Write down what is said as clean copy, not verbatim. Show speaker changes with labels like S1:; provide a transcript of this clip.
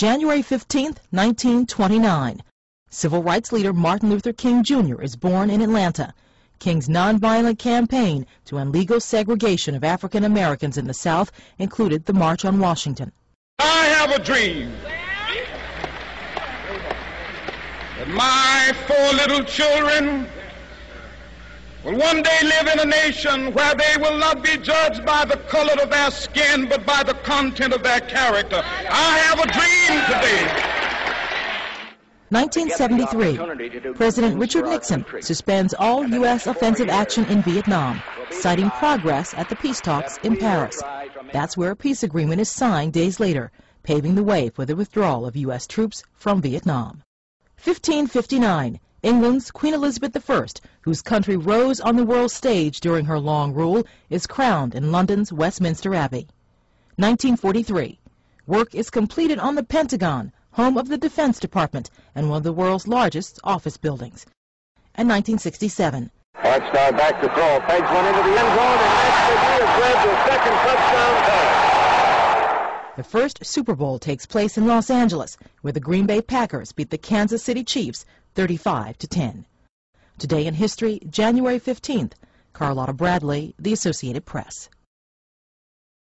S1: January 15, 1929. Civil rights leader Martin Luther King Jr. is born in Atlanta. King's nonviolent campaign to end legal segregation of African Americans in the South included the March on Washington.
S2: I have a dream that my 4 little children will one day live in a nation where they will not be judged by the color of their skin, but by the content of their character. I have a dream today.
S1: 1973, President Richard Nixon suspends all U.S. offensive action in Vietnam, citing progress at the peace talks in Paris. That's where a peace agreement is signed days later, paving the way for the withdrawal of U.S. troops from Vietnam. 1559, England's Queen Elizabeth I, whose country rose on the world stage during her long rule, is crowned in London's Westminster Abbey. 1943, work is completed on the Pentagon, home of the Defense Department and one of the world's largest office buildings. And 1967.
S3: Hart Star back to throw. Pegs one into the end zone, and Max McGee has led to a second touchdown pass.
S1: The first Super Bowl takes place in Los Angeles, where the Green Bay Packers beat the Kansas City Chiefs 35-10. Today in history, January 15th. Carlotta Bradley, The Associated Press.